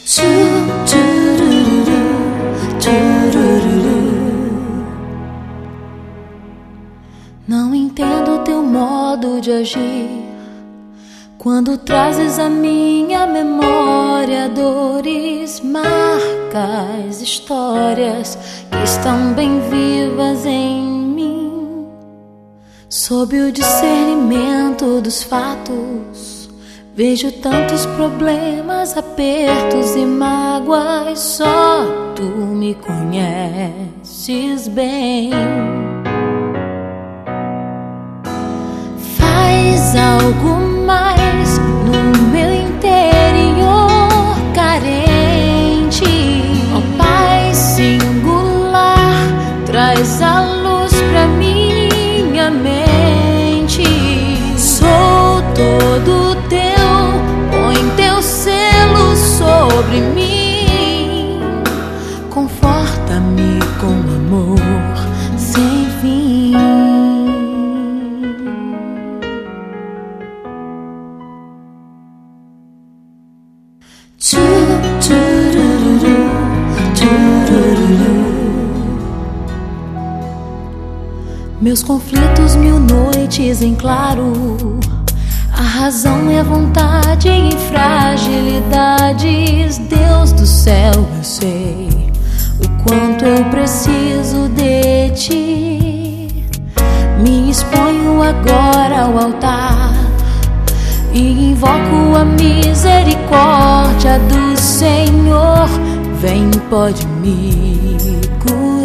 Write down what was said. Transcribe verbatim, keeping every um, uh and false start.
Não entendo teu modo de agir quando trazes à minha memória dores, marcas, histórias que estão bem vivas em mim. Sob o discernimento dos fatos, vejo tantos problemas, apertos e mágoas. Só tu me conheces bem. Faz algo mais no meu interior carente. Ó Pai singular, traz a luz pra minha mente. Sou todo teu, põe teu selo sobre mim. Conforta-me com amor sem fim. Meus conflitos, mil noites em claro. A razão é a vontade em fragilidades. Deus do céu, eu sei o quanto eu preciso de ti. Me exponho agora ao altar e invoco a misericórdia do Senhor. Vem, pode me curar.